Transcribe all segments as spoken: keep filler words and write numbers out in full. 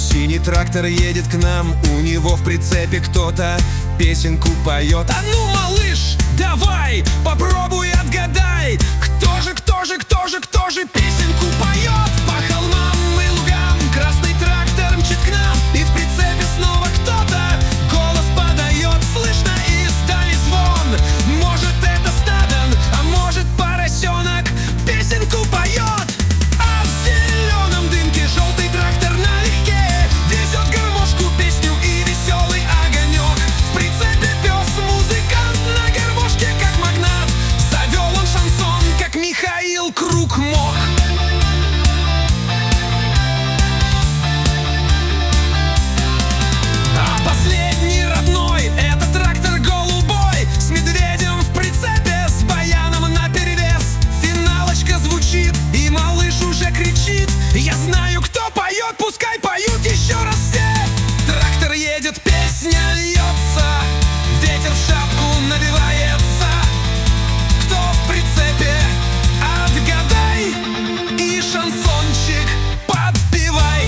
Синий трактор едет к нам, у него в прицепе кто-то песенку поет. А ну, малыш, давай, попробуй отгадай, кто же, кто же, кто же, кто же песенку поет? По холмам и лугам красный трактор мчит к нам, и в прицепе снова кто-то голос подает. Слышно издали звон, может это стадо, а может поросенок песенку поет. А в зеленом дымке желтый трактор налегке везет гармошку, песню и веселый огонек. В прицепе пес музыкант на гармошке как магнат, завел он шансон, как Михаил Круг мог. А последний родной — это трактор голубой, с медведем в прицепе, с баяном наперевес. Финалочка звучит, и малыш уже кричит: я знаю, кто поет, пускай поют еще раз все. Трактор едет, песня льется, ветер в шапку набивается. Кто в прицепе, отгадай, и шансончик подпевай.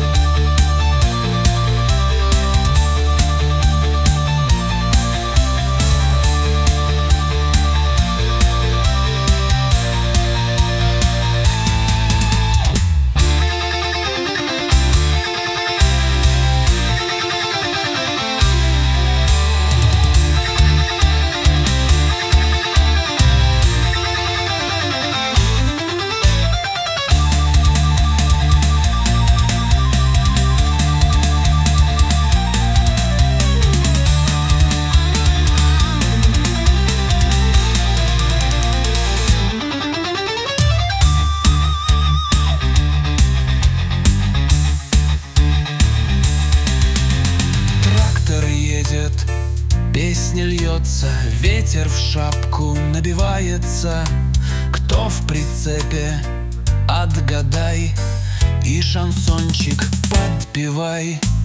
Песня льется, ветер в шапку набивается. Кто в прицепе, отгадай, и шансончик подпевай.